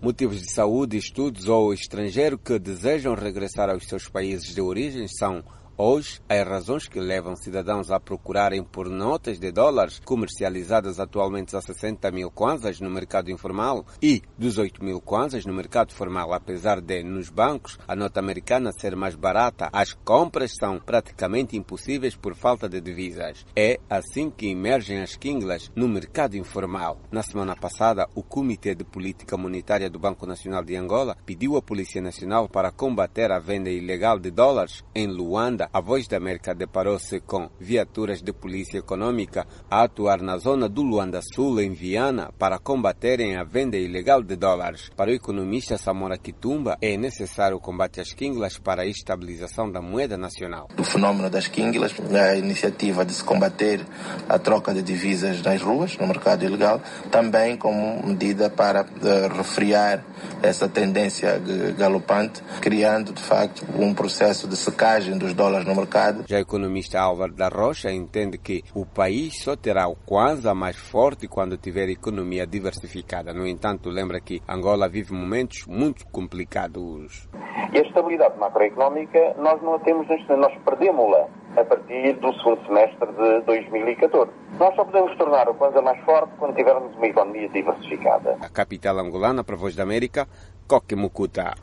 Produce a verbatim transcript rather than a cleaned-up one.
Motivos de saúde, estudos ou estrangeiro que desejam regressar aos seus países de origem são hoje as razões que levam cidadãos a procurarem por notas de dólares comercializadas atualmente a sessenta mil kwanzas no mercado informal e dezoito mil kwanzas no mercado formal. Apesar de, nos bancos, a nota americana ser mais barata, as compras são praticamente impossíveis por falta de divisas. É assim que emergem as quinglas no mercado informal. Na semana passada, o Comitê de Política Monetária do Banco Nacional de Angola pediu à Polícia Nacional para combater a venda ilegal de dólares em Luanda. A Voz da América deparou-se com viaturas de polícia econômica a atuar na zona do Luanda Sul, em Viana, para combaterem a venda ilegal de dólares. Para o economista Samora Kitumba, é necessário o combate às quinglas para a estabilização da moeda nacional. O fenômeno das quinglas, a iniciativa de se combater a troca de divisas nas ruas, no mercado ilegal, também como medida para uh, refriar essa tendência galopante, criando, de facto, um processo de secagem dos dólares no mercado. Já o economista Álvaro da Rocha entende que o país só terá o kwanza mais forte quando tiver economia diversificada. No entanto, lembra que Angola vive momentos muito complicados. E a estabilidade macroeconómica nós não a temos, nós perdemos-la a partir do segundo semestre de dois mil e catorze. Nós só podemos tornar o kwanza mais forte quando tivermos uma economia diversificada. A capital angolana, para a Voz da América, Coque Mucuta.